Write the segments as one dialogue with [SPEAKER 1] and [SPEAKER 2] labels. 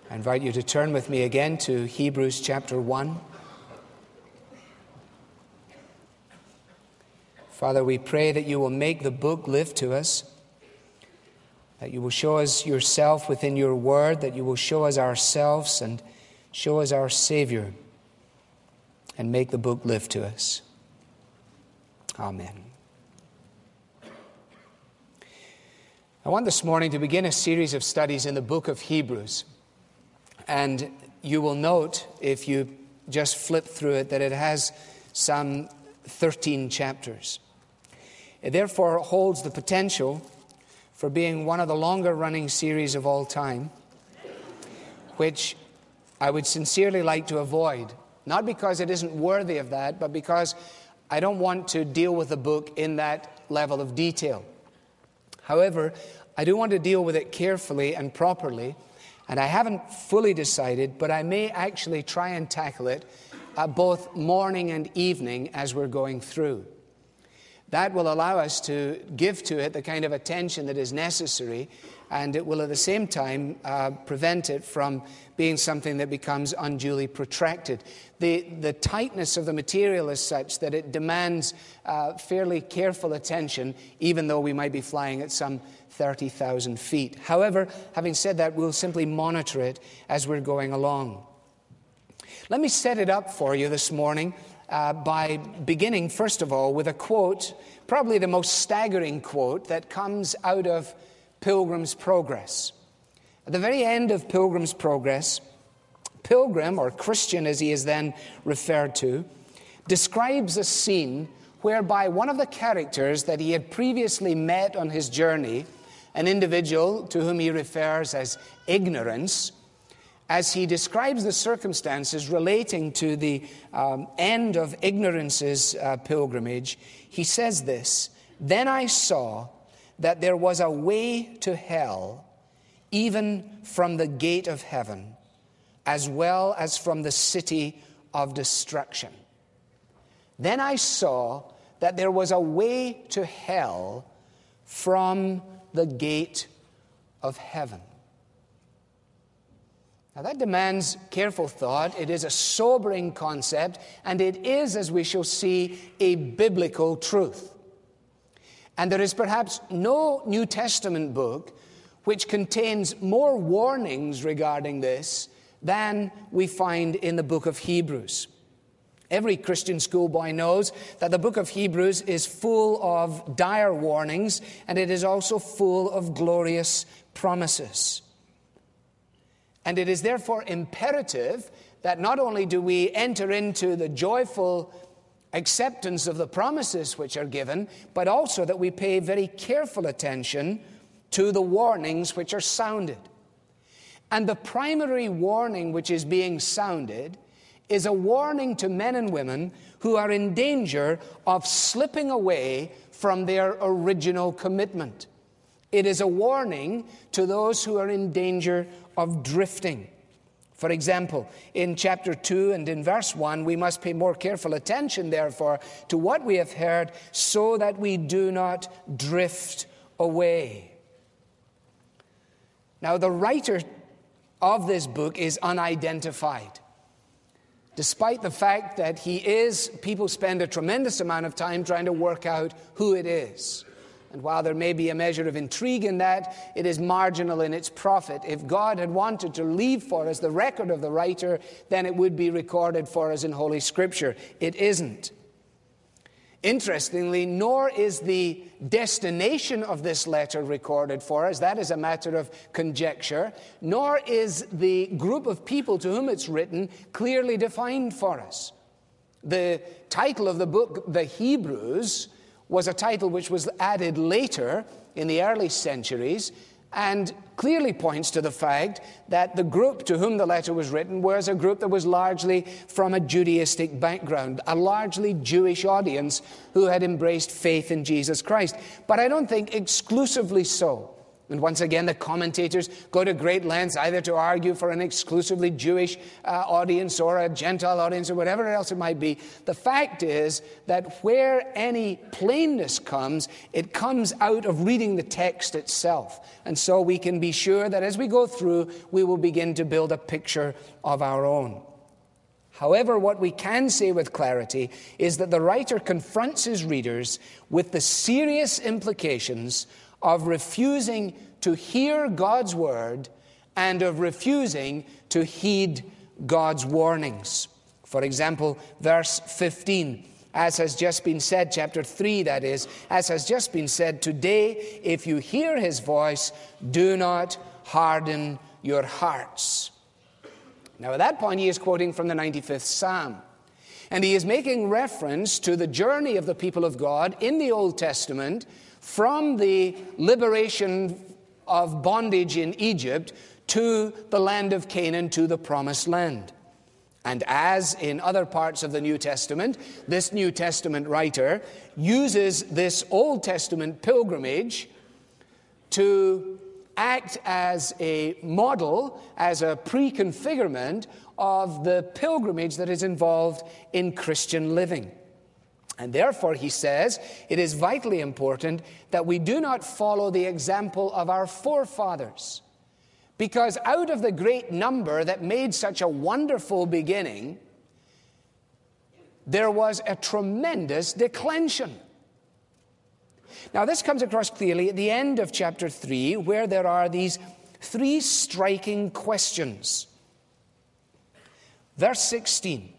[SPEAKER 1] I invite you to turn with me again to Hebrews chapter 1. Father, we pray that you will make the book live to us, that you will show us yourself within your word, that you will show us ourselves and show us our Savior, and make the book live to us. Amen. I want this morning to begin a series of studies in the book of Hebrews. And you will note, if you just flip through it, that it has some 13 chapters. It therefore holds the potential for being one of the longer-running series of all time, which I would sincerely like to avoid. Not because it isn't worthy of that, but because I don't want to deal with the book in that level of detail. However, I do want to deal with it carefully and properly. And I haven't fully decided, but I may actually try and tackle it both morning and evening as we're going through. That will allow us to give to it the kind of attention that is necessary, and it will at the same time prevent it from being something that becomes unduly protracted. The tightness of the material is such that it demands fairly careful attention, even though we might be flying at some 30,000 feet. However, having said that, we'll simply monitor it as we're going along. Let me set it up for you this morning by beginning, first of all, with a quote, probably the most staggering quote that comes out of Pilgrim's Progress. At the very end of Pilgrim's Progress, Pilgrim, or Christian as he is then referred to, describes a scene whereby one of the characters that he had previously met on his journey, an individual to whom he refers as Ignorance, as he describes the circumstances relating to the end of Ignorance's pilgrimage, he says this: "Then I saw that there was a way to hell, even from the gate of heaven, as well as from the city of destruction." Then I saw that there was a way to hell from the gate of heaven. Now that demands careful thought. It is a sobering concept, and it is, as we shall see, a biblical truth. And there is perhaps no New Testament book which contains more warnings regarding this than we find in the book of Hebrews. Every Christian schoolboy knows that the book of Hebrews is full of dire warnings, and it is also full of glorious promises. And it is therefore imperative that not only do we enter into the joyful acceptance of the promises which are given, but also that we pay very careful attention to the warnings which are sounded. And the primary warning which is being sounded is a warning to men and women who are in danger of slipping away from their original commitment. It is a warning to those who are in danger of drifting. For example, in chapter 2 and in verse 1, we must pay more careful attention, therefore, to what we have heard, so that we do not drift away. Now, the writer of this book is unidentified. Despite the fact that people spend a tremendous amount of time trying to work out who it is. And while there may be a measure of intrigue in that, it is marginal in its profit. If God had wanted to leave for us the record of the writer, then it would be recorded for us in Holy Scripture. It isn't. Interestingly, nor is the destination of this letter recorded for us. That is a matter of conjecture. Nor is the group of people to whom it's written clearly defined for us. The title of the book, The Hebrews, was a title which was added later in the early centuries, and clearly points to the fact that the group to whom the letter was written was a group that was largely from a Judaistic background, a largely Jewish audience who had embraced faith in Jesus Christ. But I don't think exclusively so. And once again, the commentators go to great lengths either to argue for an exclusively Jewish audience or a Gentile audience or whatever else it might be. The fact is that where any plainness comes, it comes out of reading the text itself. And so we can be sure that as we go through, we will begin to build a picture of our own. However, what we can say with clarity is that the writer confronts his readers with the serious implications of refusing to hear God's word and of refusing to heed God's warnings. For example, verse 15, as has just been said, chapter 3 that is, as has just been said, today if you hear his voice, do not harden your hearts. Now at that point he is quoting from the 95th Psalm. And he is making reference to the journey of the people of God in the Old Testament from the liberation of bondage in Egypt to the land of Canaan, to the promised land. And as in other parts of the New Testament, this New Testament writer uses this Old Testament pilgrimage to act as a model, as a preconfigurement of the pilgrimage that is involved in Christian living. And therefore, he says, it is vitally important that we do not follow the example of our forefathers. Because out of the great number that made such a wonderful beginning, there was a tremendous declension. Now, this comes across clearly at the end of chapter 3, where there are these three striking questions. Verse 16.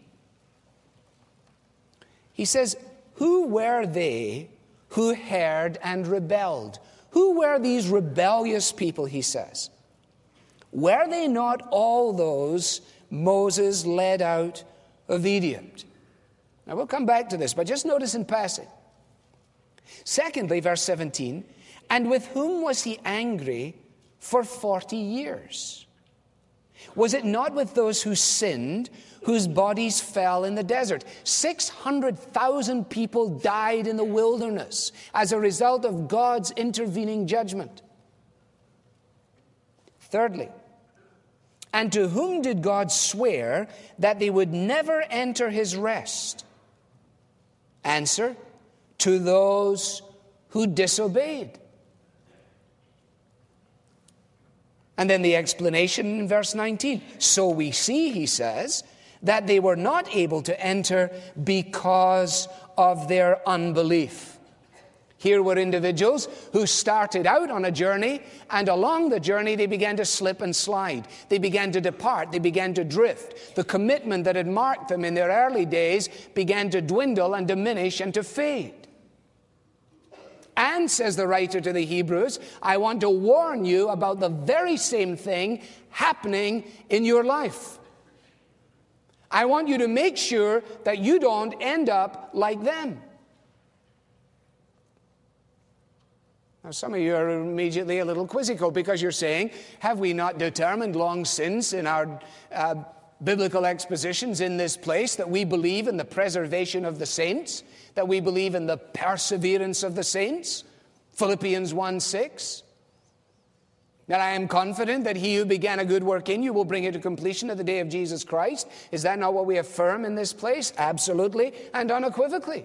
[SPEAKER 1] He says, who were they who heard and rebelled? Who were these rebellious people, he says? Were they not all those Moses led out of Egypt? Now we'll come back to this, but just notice in passing. Secondly, verse 17, and with whom was he angry for 40 years? Was it not with those who sinned, whose bodies fell in the desert? 600,000 people died in the wilderness as a result of God's intervening judgment. Thirdly, and to whom did God swear that they would never enter his rest? Answer, to those who disobeyed. And then the explanation in verse 19. So we see, he says, that they were not able to enter because of their unbelief. Here were individuals who started out on a journey, and along the journey they began to slip and slide. They began to depart. They began to drift. The commitment that had marked them in their early days began to dwindle and diminish and to fade. And, says the writer to the Hebrews, I want to warn you about the very same thing happening in your life. I want you to make sure that you don't end up like them. Now, some of you are immediately a little quizzical because you're saying, have we not determined long since in our biblical expositions in this place that we believe in the preservation of the saints, that we believe in the perseverance of the saints? Philippians 1:6. That I am confident that he who began a good work in you will bring it to completion at the day of Jesus Christ. Is that not what we affirm in this place? Absolutely and unequivocally.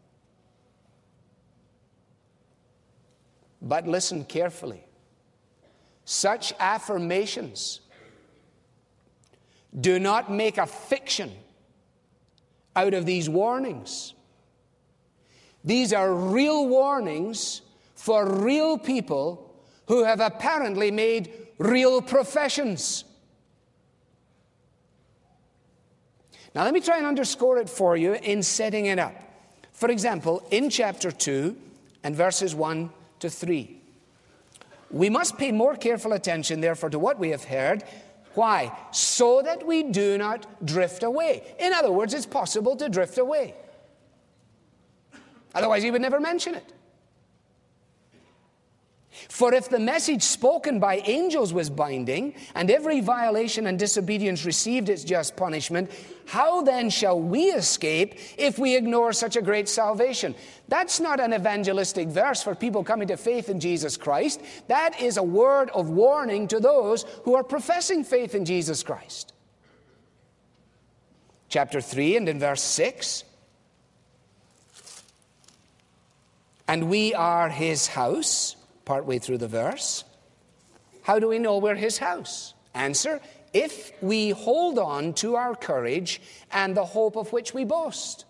[SPEAKER 1] But listen carefully. Such affirmations do not make a fiction out of these warnings. These are real warnings for real people who have apparently made real professions. Now let me try and underscore it for you in setting it up. For example, in chapter 2 and verses 1 to 3. We must pay more careful attention, therefore, to what we have heard. Why? So that we do not drift away. In other words, it's possible to drift away. Otherwise, he would never mention it. For if the message spoken by angels was binding, and every violation and disobedience received its just punishment, how then shall we escape if we ignore such a great salvation? That's not an evangelistic verse for people coming to faith in Jesus Christ. That is a word of warning to those who are professing faith in Jesus Christ. Chapter 3 and in verse 6. And we are his house, partway through the verse. How do we know we're his house? Answer, if we hold on to our courage and the hope of which we boast.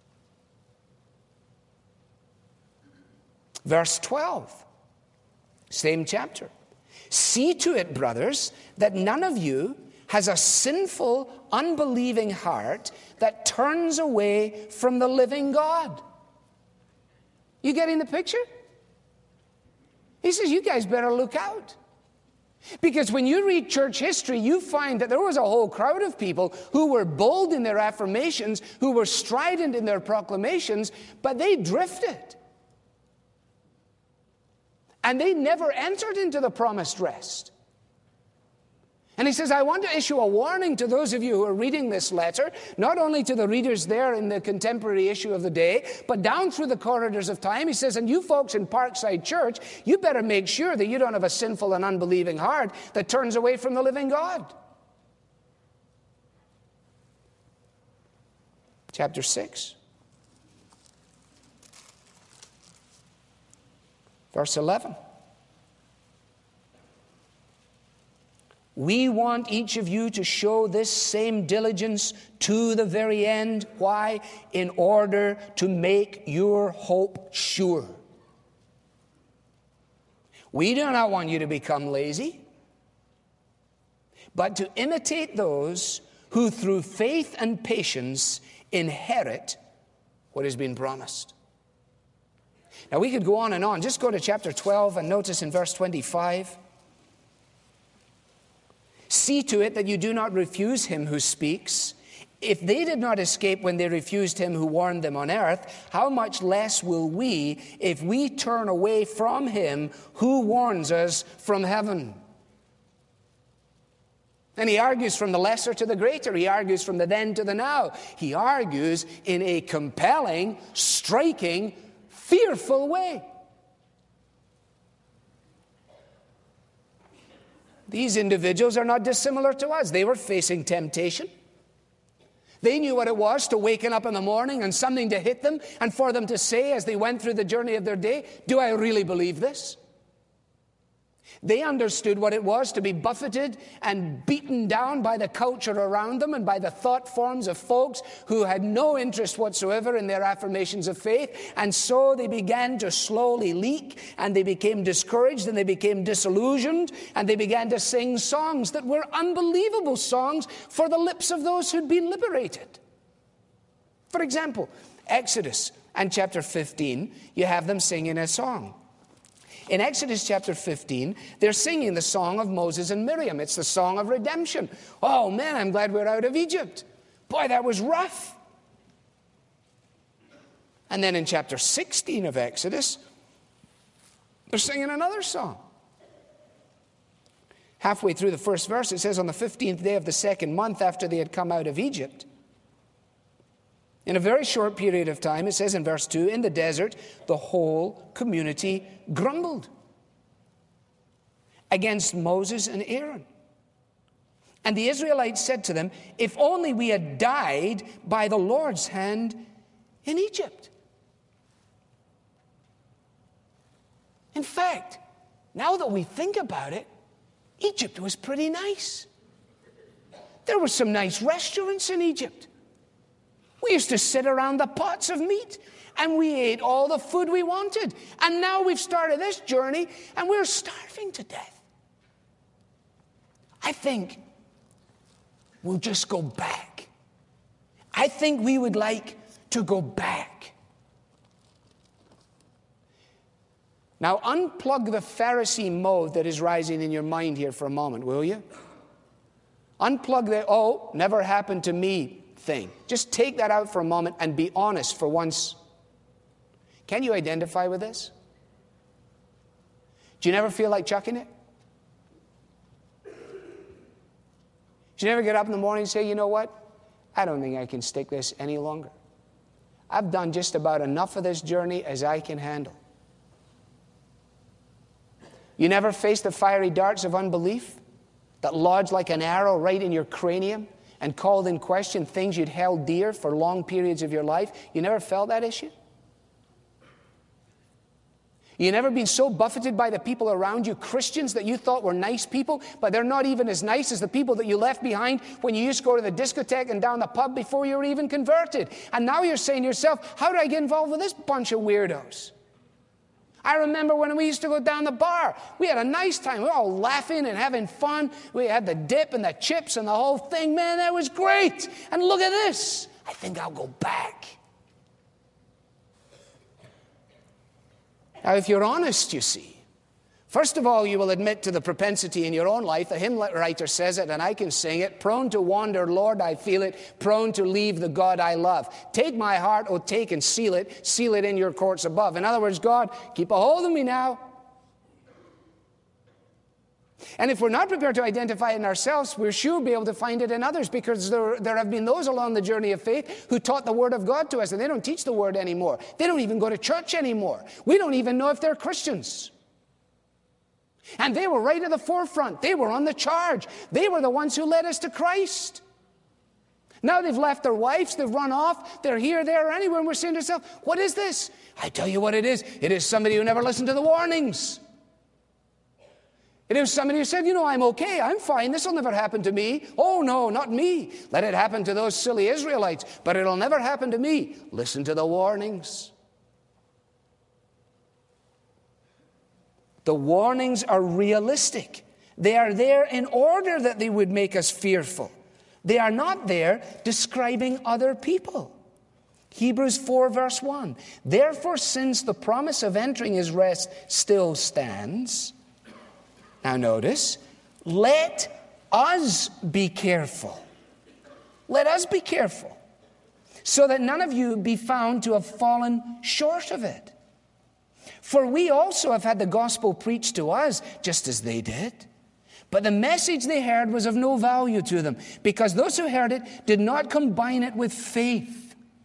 [SPEAKER 1] Verse 12, same chapter. See to it, brothers, that none of you has a sinful, unbelieving heart that turns away from the living God. You getting the picture? He says, you guys better look out. Because when you read church history, you find that there was a whole crowd of people who were bold in their affirmations, who were strident in their proclamations, but they drifted. And they never entered into the promised rest. And he says, I want to issue a warning to those of you who are reading this letter, not only to the readers there in the contemporary issue of the day, but down through the corridors of time. He says, and you folks in Parkside Church, you better make sure that you don't have a sinful and unbelieving heart that turns away from the living God. Chapter 6. Verse 11. We want each of you to show this same diligence to the very end. Why? In order to make your hope sure. We do not want you to become lazy, but to imitate those who through faith and patience inherit what has been promised. Now we could go on and on. Just go to chapter 12 and notice in verse 25. See to it that you do not refuse him who speaks. If they did not escape when they refused him who warned them on earth, how much less will we if we turn away from him who warns us from heaven? And he argues from the lesser to the greater. He argues from the then to the now. He argues in a compelling, striking, fearful way. These individuals are not dissimilar to us. They were facing temptation. They knew what it was to waken up in the morning and something to hit them, and for them to say as they went through the journey of their day, do I really believe this? They understood what it was to be buffeted and beaten down by the culture around them and by the thought forms of folks who had no interest whatsoever in their affirmations of faith. And so they began to slowly leak, and they became discouraged, and they became disillusioned, and they began to sing songs that were unbelievable songs for the lips of those who'd been liberated. For example, Exodus and chapter 15, you have them singing a song. In Exodus chapter 15, they're singing the song of Moses and Miriam. It's the song of redemption. Oh man, I'm glad we're out of Egypt. Boy, that was rough. And then in chapter 16 of Exodus, they're singing another song. Halfway through the first verse, it says, on the 15th day of the second month after they had come out of Egypt, in a very short period of time, it says in verse 2, in the desert, the whole community grumbled against Moses and Aaron. And the Israelites said to them, if only we had died by the Lord's hand in Egypt. In fact, now that we think about it, Egypt was pretty nice. There were some nice restaurants in Egypt. We used to sit around the pots of meat and we ate all the food we wanted. And now we've started this journey and we're starving to death. I think we'll just go back. I think we would like to go back. Now unplug the Pharisee mode that is rising in your mind here for a moment, will you? Unplug the, oh, never happened to me thing. Just take that out for a moment and be honest for once. Can you identify with this? Do you never feel like chucking it? Do you never get up in the morning and say, you know what? I don't think I can stick this any longer. I've done just about enough of this journey as I can handle. You never face the fiery darts of unbelief that lodge like an arrow right in your cranium and called in question things you'd held dear for long periods of your life? You never felt that issue? You never been so buffeted by the people around you, Christians that you thought were nice people, but they're not even as nice as the people that you left behind when you used to go to the discotheque and down the pub before you were even converted. And now you're saying to yourself, how did I get involved with this bunch of weirdos? I remember when we used to go down the bar. We had a nice time. We were all laughing and having fun. We had the dip and the chips and the whole thing. Man, that was great. And look at this. I think I'll go back. Now, if you're honest, you see, first of all, you will admit to the propensity in your own life. The hymn writer says it, and I can sing it. Prone to wander, Lord, I feel it. Prone to leave the God I love. Take my heart, oh, take and seal it in your courts above. In other words, God, keep a hold of me now. And if we're not prepared to identify it in ourselves, we're sure be able to find it in others, because there have been those along the journey of faith who taught the Word of God to us, and they don't teach the Word anymore. They don't even go to church anymore. We don't even know if they're Christians. And they were right at the forefront. They were on the charge. They were the ones who led us to Christ. Now they've left their wives, they've run off, they're here, there, or anywhere, and we're saying to ourselves, what is this? I tell you what it is. It is somebody who never listened to the warnings. It is somebody who said, you know, I'm okay, I'm fine, this will never happen to me. Oh, no, not me. Let it happen to those silly Israelites, but it'll never happen to me. Listen to the warnings. The warnings are realistic. They are there in order that they would make us fearful. They are not there describing other people. Hebrews 4 verse 1. Therefore, since the promise of entering his rest still stands, now notice, let us be careful. Let us be careful, so that none of you be found to have fallen short of it. For we also have had the gospel preached to us, just as they did. But the message they heard was of no value to them, because those who heard it did not combine it with faith.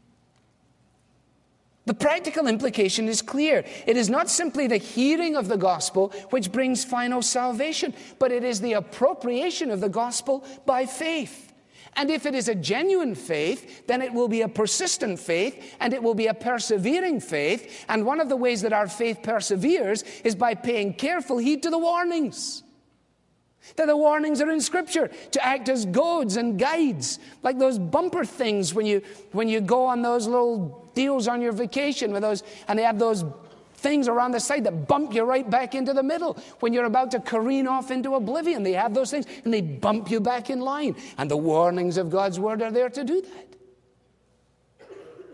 [SPEAKER 1] The practical implication is clear. It is not simply the hearing of the gospel which brings final salvation, but it is the appropriation of the gospel by faith. And if it is a genuine faith, then it will be a persistent faith, and it will be a persevering faith. And one of the ways that our faith perseveres is by paying careful heed to the warnings. That the warnings are in Scripture to act as goads and guides, like those bumper things when you go on those little deals on your vacation with those, and they have those things around the side that bump you right back into the middle. When you're about to careen off into oblivion, they have those things, and they bump you back in line. And the warnings of God's Word are there to do that.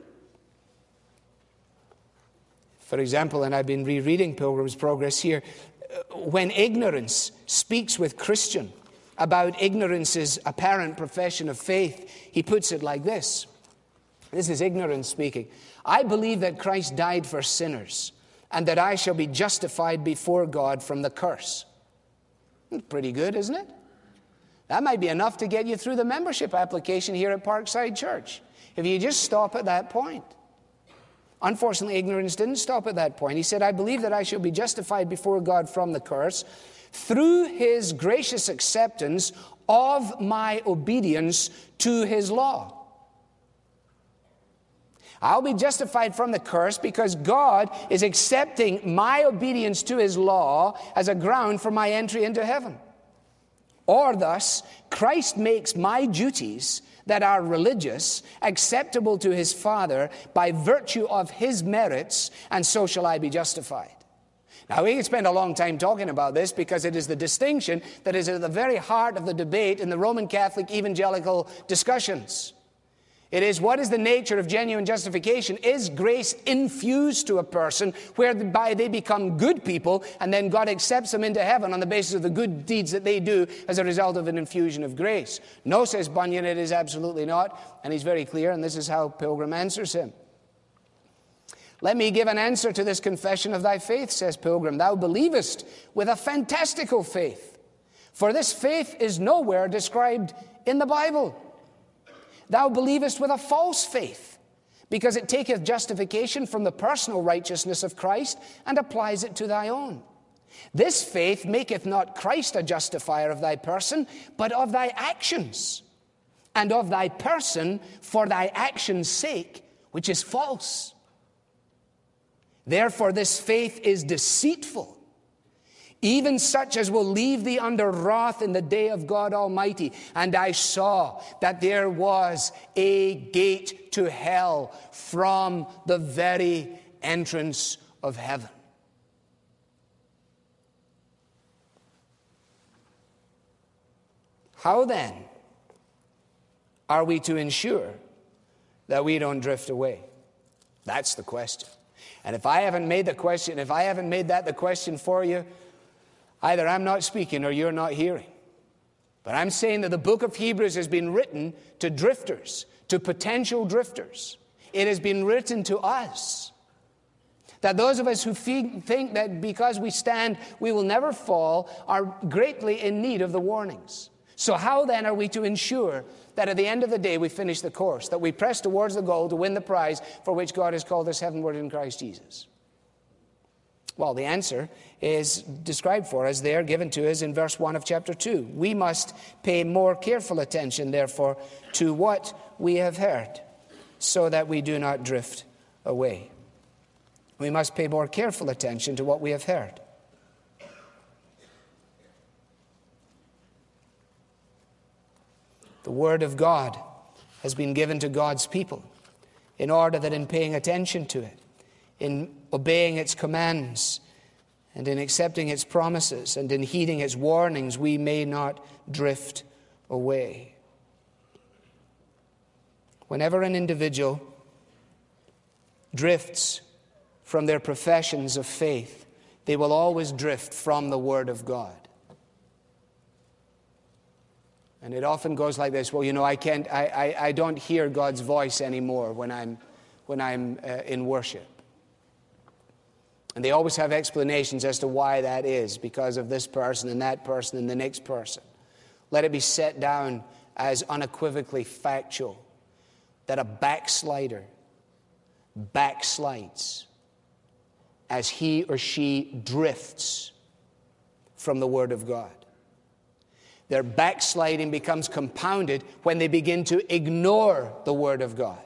[SPEAKER 1] For example, and I've been rereading Pilgrim's Progress here, when ignorance speaks with Christian about ignorance's apparent profession of faith, he puts it like this. This is ignorance speaking. I believe that Christ died for sinners, and that I shall be justified before God from the curse. Pretty good, isn't it? That might be enough to get you through the membership application here at Parkside Church, if you just stop at that point. Unfortunately, ignorance didn't stop at that point. He said, I believe that I shall be justified before God from the curse through his gracious acceptance of my obedience to his law. I'll be justified from the curse because God is accepting my obedience to his law as a ground for my entry into heaven. Or thus, Christ makes my duties that are religious acceptable to his Father by virtue of his merits, and so shall I be justified. Now, we can spend a long time talking about this because it is the distinction that is at the very heart of the debate in the Roman Catholic evangelical discussions. It is, what is the nature of genuine justification? Is grace infused to a person whereby they become good people and then God accepts them into heaven on the basis of the good deeds that they do as a result of an infusion of grace? No, says Bunyan, it is absolutely not. And he's very clear, and this is how Pilgrim answers him. Let me give an answer to this confession of thy faith, says Pilgrim. Thou believest with a fantastical faith, for this faith is nowhere described in the Bible. Thou believest with a false faith, because it taketh justification from the personal righteousness of Christ and applies it to thy own. This faith maketh not Christ a justifier of thy person, but of thy actions, and of thy person for thy actions' sake, which is false. Therefore this faith is deceitful, even such as will leave thee under wrath in the day of God Almighty. And I saw that there was a gate to hell from the very entrance of heaven. How then are we to ensure that we don't drift away? That's the question. And if I haven't made that the question for you, either I'm not speaking or you're not hearing. But I'm saying that the book of Hebrews has been written to drifters, to potential drifters. It has been written to us. That those of us who think that because we stand, we will never fall, are greatly in need of the warnings. So how then are we to ensure that at the end of the day we finish the course, that we press towards the goal to win the prize for which God has called us heavenward in Christ Jesus? Well, the answer is described for us there, given to us in verse 1 of chapter 2. We must pay more careful attention, therefore, to what we have heard, so that we do not drift away. We must pay more careful attention to what we have heard. The Word of God has been given to God's people in order that in paying attention to it, in obeying its commands, and in accepting its promises, and in heeding its warnings, we may not drift away. Whenever an individual drifts from their professions of faith, they will always drift from the Word of God. And it often goes like this: well, you know, I don't hear God's voice anymore when I'm in worship. And they always have explanations as to why that is, because of this person and that person and the next person. Let it be set down as unequivocally factual that a backslider backslides as he or she drifts from the Word of God. Their backsliding becomes compounded when they begin to ignore the Word of God.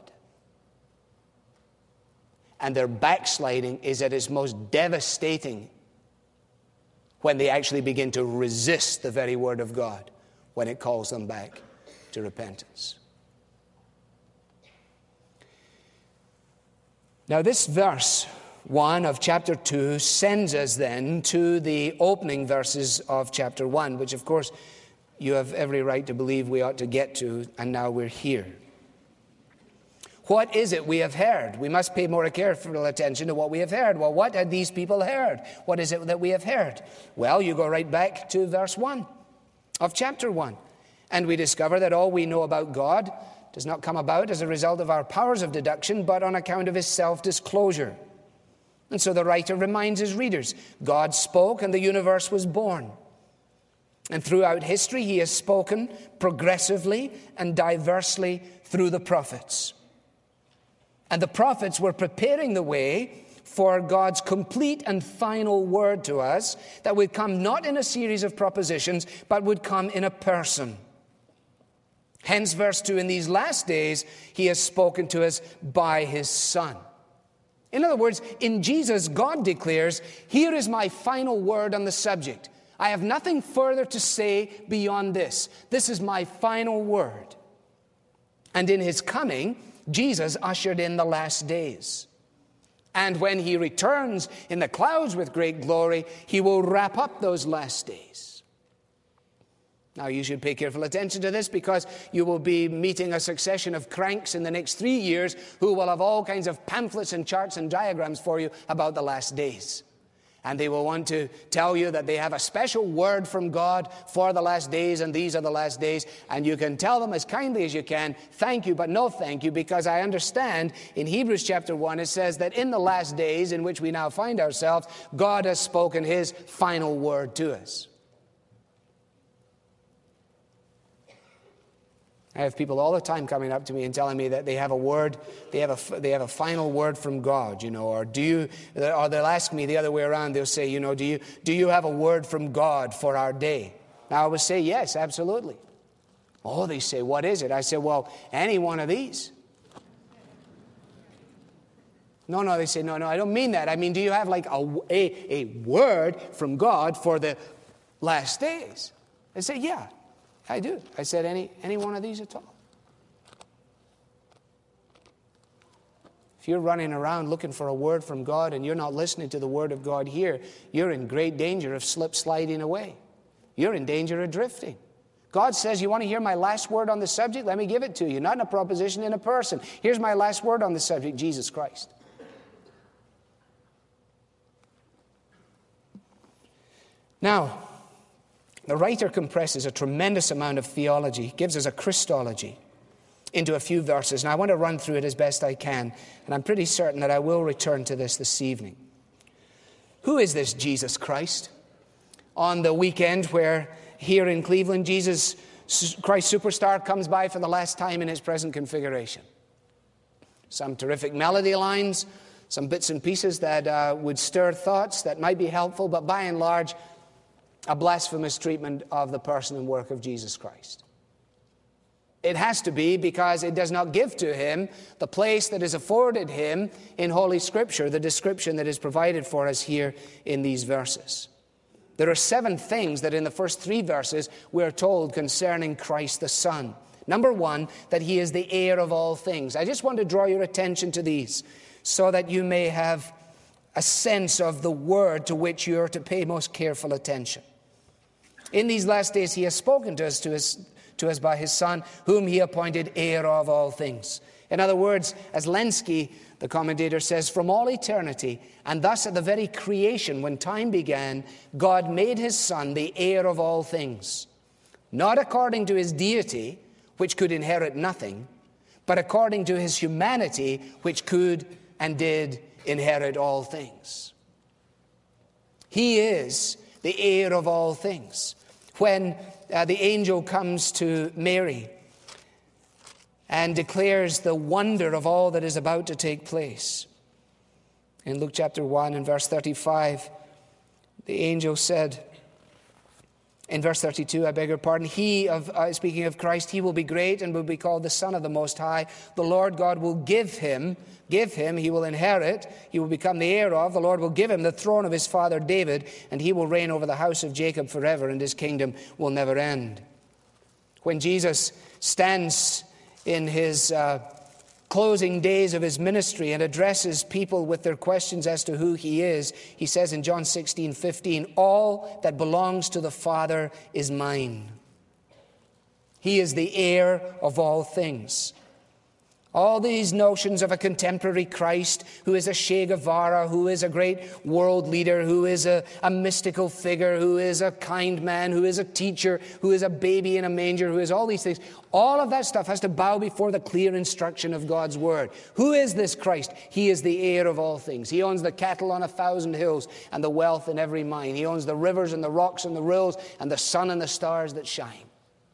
[SPEAKER 1] And their backsliding is at its most devastating when they actually begin to resist the very Word of God when it calls them back to repentance. Now, this verse 1 of chapter 2 sends us then to the opening verses of chapter 1, which, of course, you have every right to believe we ought to get to, and now we're here. What is it we have heard? We must pay more careful attention to what we have heard. Well, what had these people heard? What is it that we have heard? Well, you go right back to verse 1 of chapter 1, and we discover that all we know about God does not come about as a result of our powers of deduction, but on account of his self-disclosure. And so the writer reminds his readers, God spoke and the universe was born. And throughout history, he has spoken progressively and diversely through the prophets. And the prophets were preparing the way for God's complete and final word to us that would come not in a series of propositions, but would come in a person. Hence, verse 2, in these last days, he has spoken to us by his Son. In other words, in Jesus, God declares, here is my final word on the subject. I have nothing further to say beyond this. This is my final word. And in his coming, Jesus ushered in the last days. And when he returns in the clouds with great glory, he will wrap up those last days. Now, you should pay careful attention to this, because you will be meeting a succession of cranks in the next 3 years who will have all kinds of pamphlets and charts and diagrams for you about the last days. And they will want to tell you that they have a special word from God for the last days, and these are the last days. And you can tell them as kindly as you can, thank you, but no thank you, because I understand in Hebrews chapter 1, it says that in the last days in which we now find ourselves, God has spoken his final word to us. I have people all the time coming up to me and telling me that they have a word, they have a final word from God, or they'll ask me the other way around. They'll say, do you have a word from God for our day? Now I would say yes, absolutely. Oh, they say, what is it? I say, well, any one of these. No, they say, no, I don't mean that. I mean, do you have like a word from God for the last days? I say, yeah. I do. I said, any one of these at all. If you're running around looking for a word from God and you're not listening to the word of God here, you're in great danger of sliding away. You're in danger of drifting. God says, you want to hear my last word on the subject? Let me give it to you. Not in a proposition, in a person. Here's my last word on the subject, Jesus Christ. Now, the writer compresses a tremendous amount of theology, gives us a Christology into a few verses, and I want to run through it as best I can, and I'm pretty certain that I will return to this evening. Who is this Jesus Christ? On the weekend where here in Cleveland, Jesus Christ Superstar comes by for the last time in his present configuration. Some terrific melody lines, some bits and pieces that would stir thoughts that might be helpful, but by and large, a blasphemous treatment of the person and work of Jesus Christ. It has to be, because it does not give to him the place that is afforded him in Holy Scripture, the description that is provided for us here in these verses. There are 7 things that in the first 3 verses we are told concerning Christ the Son. Number 1, that he is the heir of all things. I just want to draw your attention to these so that you may have a sense of the word to which you are to pay most careful attention. In these last days, he has spoken to us by his Son, whom he appointed heir of all things. In other words, as Lenski, the commentator, says, from all eternity, and thus at the very creation, when time began, God made his Son the heir of all things, not according to his deity, which could inherit nothing, but according to his humanity, which could and did inherit all things. He is the heir of all things. When the angel comes to Mary and declares the wonder of all that is about to take place. In Luke chapter 1 and verse 35, the angel said, in verse 32, I beg your pardon, speaking of Christ, he will be great and will be called the Son of the Most High. The Lord God will give him, he will inherit, he will become the heir of, the Lord will give him the throne of his father David, and he will reign over the house of Jacob forever, and his kingdom will never end. When Jesus stands in his closing days of his ministry and addresses people with their questions as to who he is, he says in John 16:15, all that belongs to the Father is mine. He is the heir of all things. All these notions of a contemporary Christ who is a Che Guevara, who is a great world leader, who is a mystical figure, who is a kind man, who is a teacher, who is a baby in a manger, who is all these things. All of that stuff has to bow before the clear instruction of God's word. Who is this Christ? He is the heir of all things. He owns the cattle on 1,000 hills and the wealth in every mine. He owns the rivers and the rocks and the rills and the sun and the stars that shine.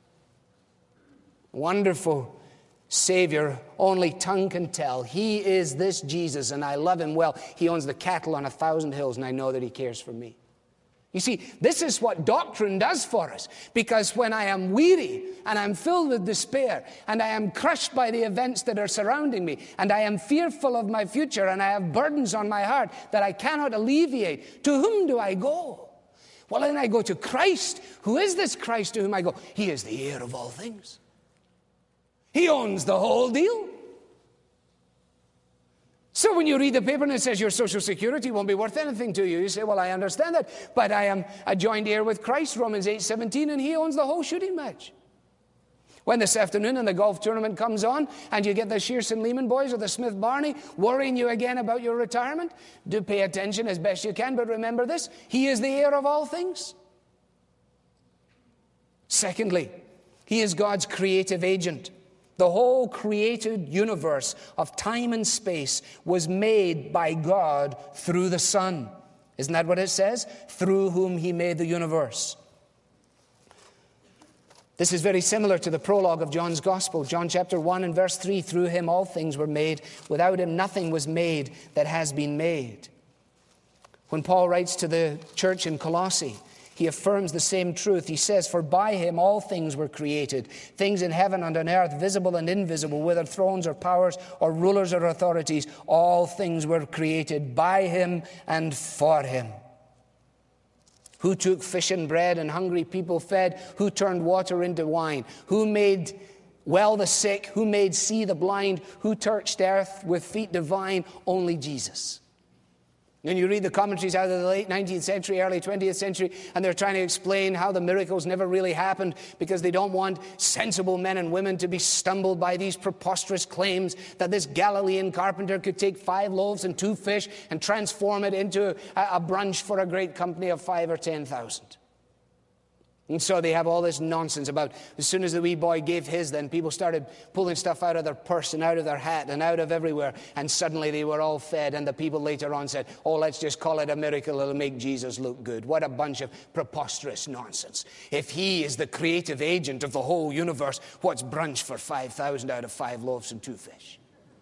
[SPEAKER 1] Wonderful Savior, only tongue can tell. He is this Jesus, and I love him well. He owns the cattle on 1,000 hills, and I know that he cares for me. You see, this is what doctrine does for us, because when I am weary, and I'm filled with despair, and I am crushed by the events that are surrounding me, and I am fearful of my future, and I have burdens on my heart that I cannot alleviate, to whom do I go? Well, then I go to Christ. Who is this Christ to whom I go? He is the heir of all things. He owns the whole deal. So when you read the paper and it says your Social Security won't be worth anything to you, you say, well, I understand that, but I am a joint heir with Christ, Romans 8:17, and he owns the whole shooting match. When this afternoon and the golf tournament comes on and you get the Shearson Lehman boys or the Smith Barney worrying you again about your retirement, do pay attention as best you can, but remember this: He is the heir of all things. Secondly, He is God's creative agent. The whole created universe of time and space was made by God through the Son. Isn't that what it says? Through whom He made the universe. This is very similar to the prologue of John's Gospel. John chapter 1 and verse 3, through Him all things were made. Without Him nothing was made that has been made. When Paul writes to the church in Colossae, he affirms the same truth. He says, for by Him all things were created, things in heaven and on earth, visible and invisible, whether thrones or powers or rulers or authorities, all things were created by Him and for Him. Who took fish and bread and hungry people fed? Who turned water into wine? Who made well the sick? Who made see the blind? Who touched earth with feet divine? Only Jesus. And you read the commentaries out of the late 19th century, early 20th century, and they're trying to explain how the miracles never really happened because they don't want sensible men and women to be stumbled by these preposterous claims that this Galilean carpenter could take 5 loaves and 2 fish and transform it into a brunch for a great company of 5 or 10,000. And so they have all this nonsense about as soon as the wee boy gave his, then people started pulling stuff out of their purse and out of their hat and out of everywhere. And suddenly they were all fed. And the people later on said, oh, let's just call it a miracle. It'll make Jesus look good. What a bunch of preposterous nonsense. If He is the creative agent of the whole universe, what's brunch for 5,000 out of 5 loaves and 2 fish?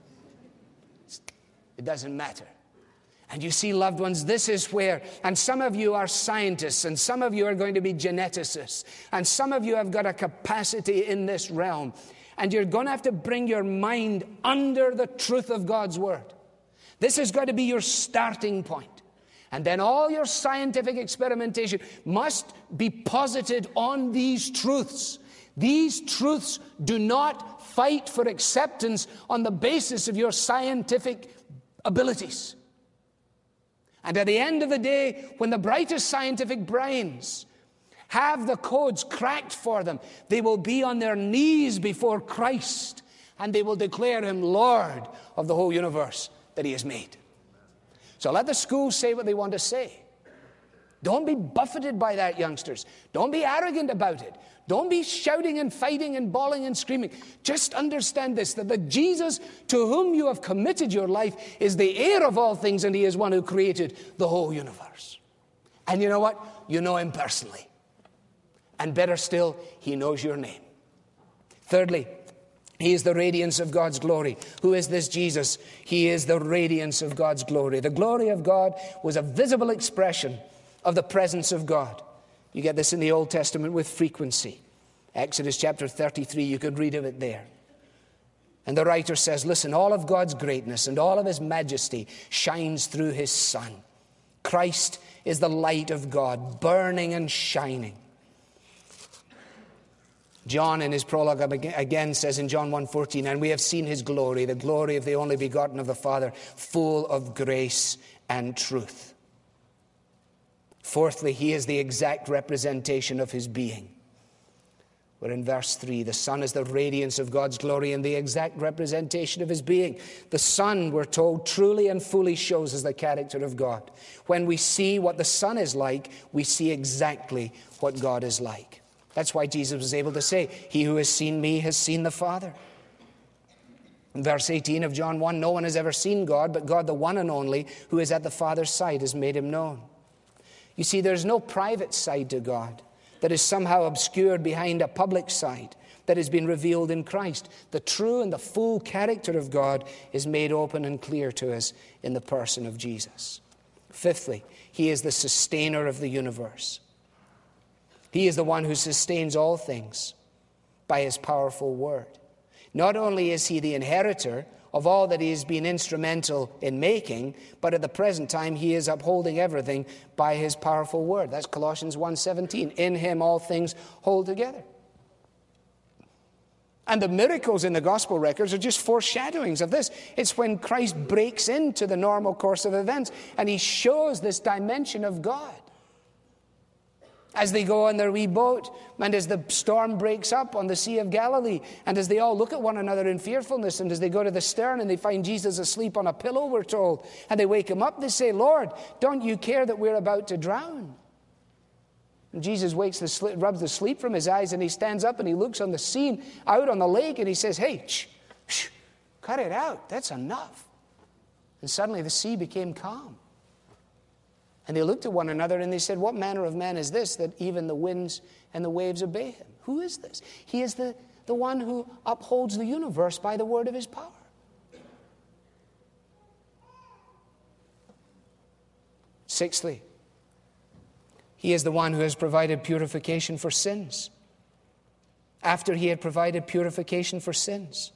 [SPEAKER 1] It doesn't matter. And you see, loved ones, this is where, and some of you are scientists, and some of you are going to be geneticists, and some of you have got a capacity in this realm, and you're going to have to bring your mind under the truth of God's Word. This is going to be your starting point. And then all your scientific experimentation must be posited on these truths. These truths do not fight for acceptance on the basis of your scientific abilities. And at the end of the day, when the brightest scientific brains have the codes cracked for them, they will be on their knees before Christ and they will declare Him Lord of the whole universe that He has made. So let the schools say what they want to say. Don't be buffeted by that, youngsters. Don't be arrogant about it. Don't be shouting and fighting and bawling and screaming. Just understand this, that the Jesus to whom you have committed your life is the heir of all things, and He is one who created the whole universe. And you know what? You know Him personally. And better still, He knows your name. Thirdly, He is the radiance of God's glory. Who is this Jesus? He is the radiance of God's glory. The glory of God was a visible expression of the presence of God. You get this in the Old Testament with frequency. Exodus chapter 33, you could read of it there. And the writer says, listen, all of God's greatness and all of His majesty shines through His Son. Christ is the light of God, burning and shining. John in his prologue again says in John 1:14, and we have seen His glory, the glory of the only begotten of the Father, full of grace and truth. Fourthly, He is the exact representation of His being. We're in verse 3. The Son is the radiance of God's glory and the exact representation of His being. The Son, we're told, truly and fully shows us the character of God. When we see what the Son is like, we see exactly what God is like. That's why Jesus was able to say, He who has seen me has seen the Father. In verse 18 of John 1, no one has ever seen God, but God, the one and only, who is at the Father's side, has made Him known. You see, there's no private side to God that is somehow obscured behind a public side that has been revealed in Christ. The true and the full character of God is made open and clear to us in the person of Jesus. Fifthly, He is the sustainer of the universe. He is the one who sustains all things by His powerful word. Not only is He the inheritor of all that He has been instrumental in making, but at the present time He is upholding everything by His powerful word. That's Colossians 1:17. In Him all things hold together. And the miracles in the gospel records are just foreshadowings of this. It's when Christ breaks into the normal course of events and He shows this dimension of God. as they go on their wee boat, and as the storm breaks up on the Sea of Galilee, and as they all look at one another in fearfulness, and as they go to the stern and they find Jesus asleep on a pillow, we're told, and they wake him up, they say, Lord, don't you care that we're about to drown? And Jesus rubs the sleep from his eyes, and he stands up and he looks on the scene out on the lake, and he says, hey, shh, cut it out, that's enough. And suddenly the sea became calm. And they looked at one another and they said, what manner of man is this that even the winds and the waves obey him? Who is this? He is the one who upholds the universe by the word of his power. Sixthly, he is the one who has provided purification for sins. After he had provided purification for sins,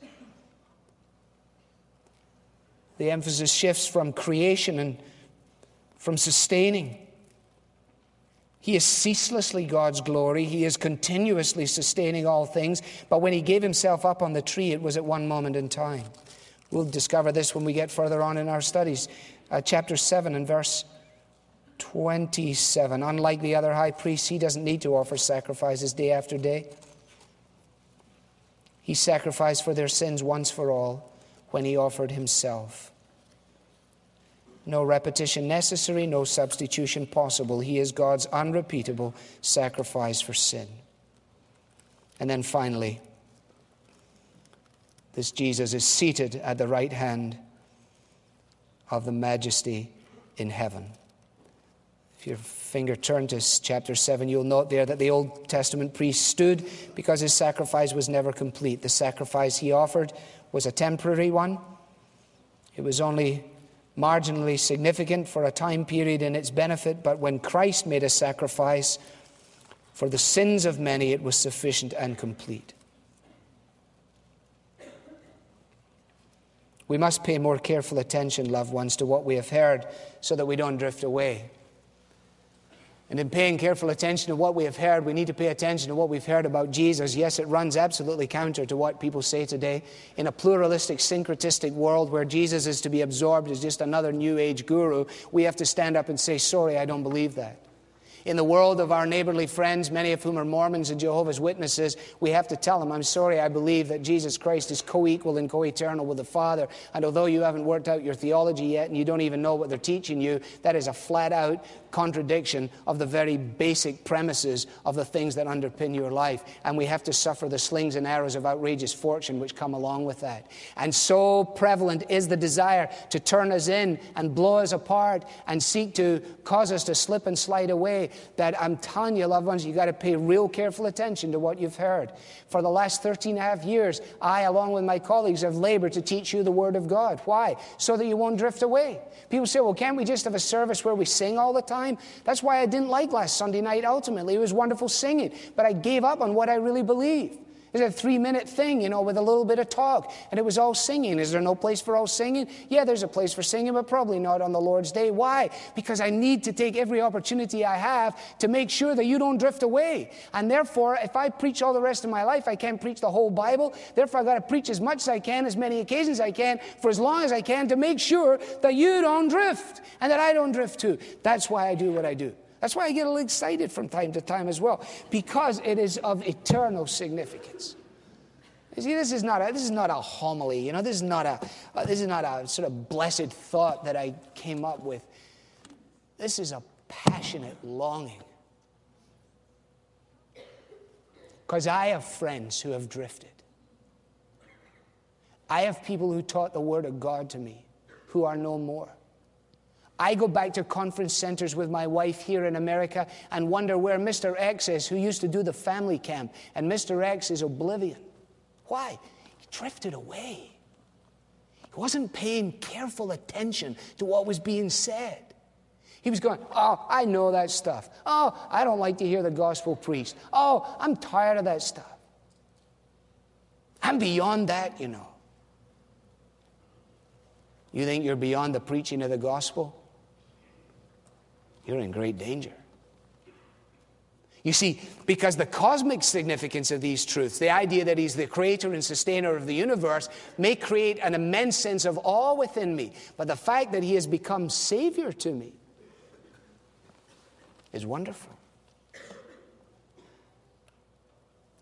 [SPEAKER 1] the emphasis shifts from creation and from sustaining. He is ceaselessly God's glory. He is continuously sustaining all things. But when he gave himself up on the tree, it was at one moment in time. We'll discover this when we get further on in our studies. Chapter 7 and verse 27. Unlike the other high priests, he doesn't need to offer sacrifices day after day. He sacrificed for their sins once for all when he offered himself. No repetition necessary, no substitution possible. He is God's unrepeatable sacrifice for sin. And then finally, this Jesus is seated at the right hand of the Majesty in heaven. If your finger turned to chapter 7, you'll note there that the Old Testament priest stood because his sacrifice was never complete. The sacrifice he offered was a temporary one. It was only marginally significant for a time period in its benefit, but when Christ made a sacrifice for the sins of many, it was sufficient and complete. We must pay more careful attention, loved ones, to what we have heard so that we don't drift away. And in paying careful attention to what we have heard, we need to pay attention to what we've heard about Jesus. Yes, it runs absolutely counter to what people say today. In a pluralistic, syncretistic world where Jesus is to be absorbed as just another New Age guru, we have to stand up and say, sorry, I don't believe that. In the world of our neighborly friends, many of whom are Mormons and Jehovah's Witnesses, we have to tell them, I'm sorry, I believe that Jesus Christ is co-equal and co-eternal with the Father. And although you haven't worked out your theology yet and you don't even know what they're teaching you, that is a flat-out contradiction of the very basic premises of the things that underpin your life. And we have to suffer the slings and arrows of outrageous fortune which come along with that. And so prevalent is the desire to turn us in and blow us apart and seek to cause us to slip and slide away, that I'm telling you, loved ones, you've got to pay real careful attention to what you've heard. For the last 13 and a half years, I, along with my colleagues, have labored to teach you the Word of God. Why? So that you won't drift away. People say, well, can't we just have a service where we sing all the time? That's why I didn't like last Sunday night, ultimately. It was wonderful singing, but I gave up on what I really believe. It's a 3-minute thing, with a little bit of talk. And it was all singing. Is there no place for all singing? Yeah, there's a place for singing, but probably not on the Lord's Day. Why? Because I need to take every opportunity I have to make sure that you don't drift away. And therefore, if I preach all the rest of my life, I can't preach the whole Bible. Therefore, I've got to preach as much as I can, as many occasions as I can, for as long as I can, to make sure that you don't drift and that I don't drift too. That's why I do what I do. That's why I get a little excited from time to time as well, because it is of eternal significance. You see, this is not a homily. This is not a sort of blessed thought that I came up with. This is a passionate longing, because I have friends who have drifted. I have people who taught the Word of God to me who are no more. I go back to conference centers with my wife here in America and wonder where Mr. X is, who used to do the family camp. And Mr. X is oblivion. Why? He drifted away. He wasn't paying careful attention to what was being said. He was going, oh, I know that stuff. Oh, I don't like to hear the gospel preached. Oh, I'm tired of that stuff. I'm beyond that, You think you're beyond the preaching of the gospel? You're in great danger. You see, because the cosmic significance of these truths, the idea that he's the creator and sustainer of the universe, may create an immense sense of awe within me. But the fact that he has become Savior to me is wonderful.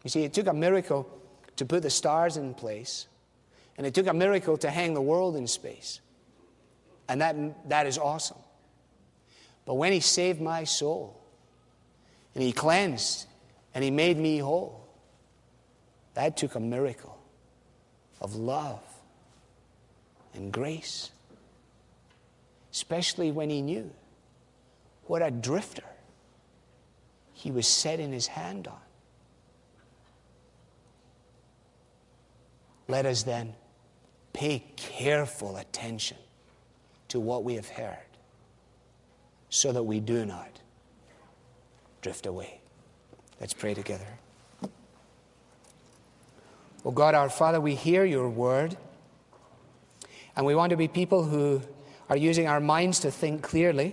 [SPEAKER 1] You see, it took a miracle to put the stars in place, and it took a miracle to hang the world in space. And that is awesome. But when he saved my soul, and he cleansed, and he made me whole, that took a miracle of love and grace. Especially when he knew what a drifter he was setting his hand on. Let us then pay careful attention to what we have heard, so that we do not drift away. Let's pray together. Oh God, our Father, we hear your word, and we want to be people who are using our minds to think clearly.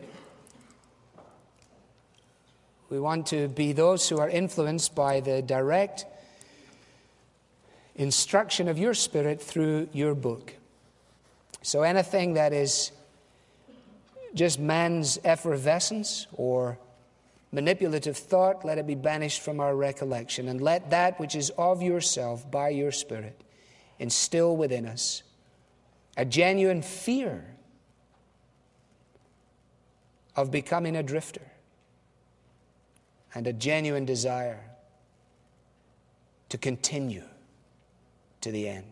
[SPEAKER 1] We want to be those who are influenced by the direct instruction of your Spirit through your book. So anything that is just man's effervescence or manipulative thought, let it be banished from our recollection, and let that which is of yourself by your Spirit instill within us a genuine fear of becoming a drifter and a genuine desire to continue to the end.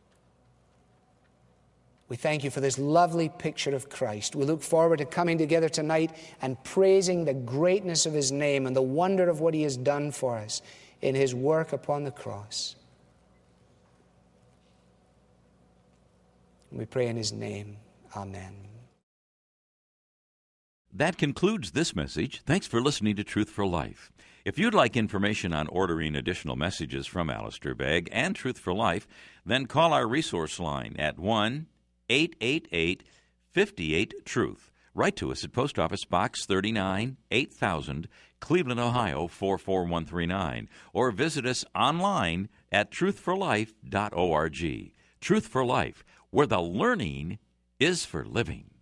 [SPEAKER 1] We thank you for this lovely picture of Christ. We look forward to coming together tonight and praising the greatness of his name and the wonder of what he has done for us in his work upon the cross. We pray in his name. Amen.
[SPEAKER 2] That concludes this message. Thanks for listening to Truth for Life. If you'd like information on ordering additional messages from Alistair Begg and Truth for Life, then call our resource line at 1-888-58-TRUTH. Write to us at Post Office Box 39, 8000, Cleveland, Ohio 44139, or visit us online at truthforlife.org. Truth for Life, where the learning is for living.